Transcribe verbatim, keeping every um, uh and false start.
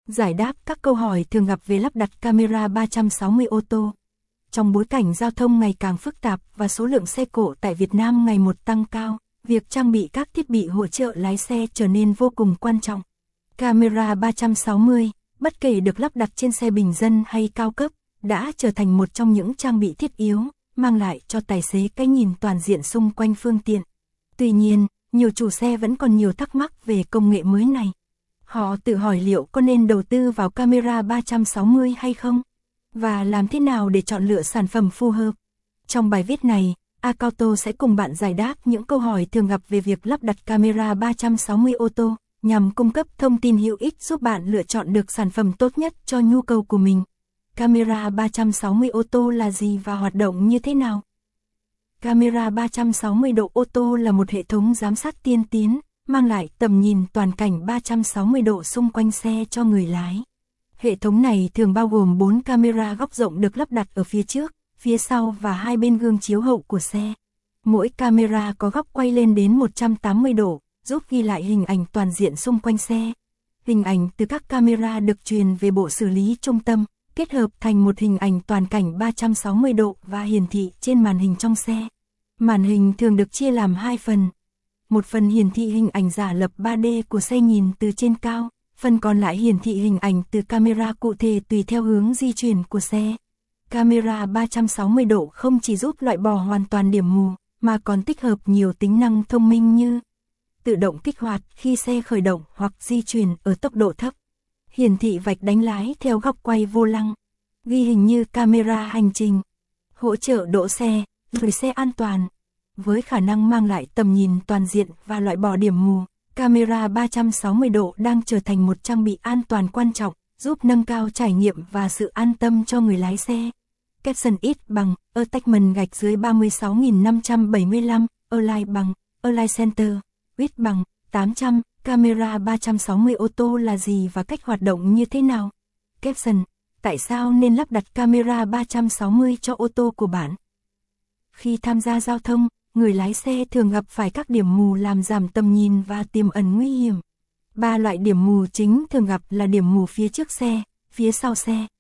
Giải đáp các câu hỏi thường gặp về lắp đặt camera ba trăm sáu mươi ô tô. Trong bối cảnh giao thông ngày càng phức tạp và số lượng xe cộ tại Việt Nam ngày một tăng cao, việc trang bị các thiết bị hỗ trợ lái xe trở nên vô cùng quan trọng. Camera ba trăm sáu mươi, bất kể được lắp đặt trên xe bình dân hay cao cấp, đã trở thành một trong những trang bị thiết yếu, mang lại cho tài xế cái nhìn toàn diện xung quanh phương tiện. Tuy nhiên, nhiều chủ xe vẫn còn nhiều thắc mắc về công nghệ mới này. Họ tự hỏi liệu có nên đầu tư vào camera ba trăm sáu mươi hay không? Và làm thế nào để chọn lựa sản phẩm phù hợp? Trong bài viết này, Acauto sẽ cùng bạn giải đáp những câu hỏi thường gặp về việc lắp đặt camera ba trăm sáu mươi ô tô, nhằm cung cấp thông tin hữu ích giúp bạn lựa chọn được sản phẩm tốt nhất cho nhu cầu của mình. Camera ba trăm sáu mươi ô tô là gì và hoạt động như thế nào? Camera ba trăm sáu mươi độ ô tô là một hệ thống giám sát tiên tiến, mang lại tầm nhìn toàn cảnh ba trăm sáu mươi độ xung quanh xe cho người lái. Hệ thống này thường bao gồm bốn camera góc rộng được lắp đặt ở phía trước, phía sau và hai bên gương chiếu hậu của xe. Mỗi camera có góc quay lên đến một trăm tám mươi độ, giúp ghi lại hình ảnh toàn diện xung quanh xe. Hình ảnh từ các camera được truyền về bộ xử lý trung tâm, kết hợp thành một hình ảnh toàn cảnh ba trăm sáu mươi độ và hiển thị trên màn hình trong xe. Màn hình thường được chia làm hai phần. Một phần hiển thị hình ảnh giả lập ba D của xe nhìn từ trên cao, phần còn lại hiển thị hình ảnh từ camera cụ thể tùy theo hướng di chuyển của xe. Camera ba trăm sáu mươi độ không chỉ giúp loại bỏ hoàn toàn điểm mù, mà còn tích hợp nhiều tính năng thông minh như tự động kích hoạt khi xe khởi động hoặc di chuyển ở tốc độ thấp, hiển thị vạch đánh lái theo góc quay vô lăng, ghi hình như camera hành trình, hỗ trợ đỗ xe, gửi xe an toàn. Với khả năng mang lại tầm nhìn toàn diện và loại bỏ điểm mù, camera ba trăm sáu mươi độ đang trở thành một trang bị an toàn quan trọng, giúp nâng cao trải nghiệm và sự an tâm cho người lái xe. Caption ít bằng, attachment gạch dưới ba mươi sáu nghìn năm trăm bảy mươi lăm, Align bằng, Align Center, width bằng, tám trăm, camera ba trăm sáu mươi ô tô là gì và cách hoạt động như thế nào? Caption, tại sao nên lắp đặt camera ba trăm sáu mươi cho ô tô của bạn? Khi tham gia giao thông, người lái xe thường gặp phải các điểm mù làm giảm tầm nhìn và tiềm ẩn nguy hiểm. Ba loại điểm mù chính thường gặp là điểm mù phía trước xe, phía sau xe,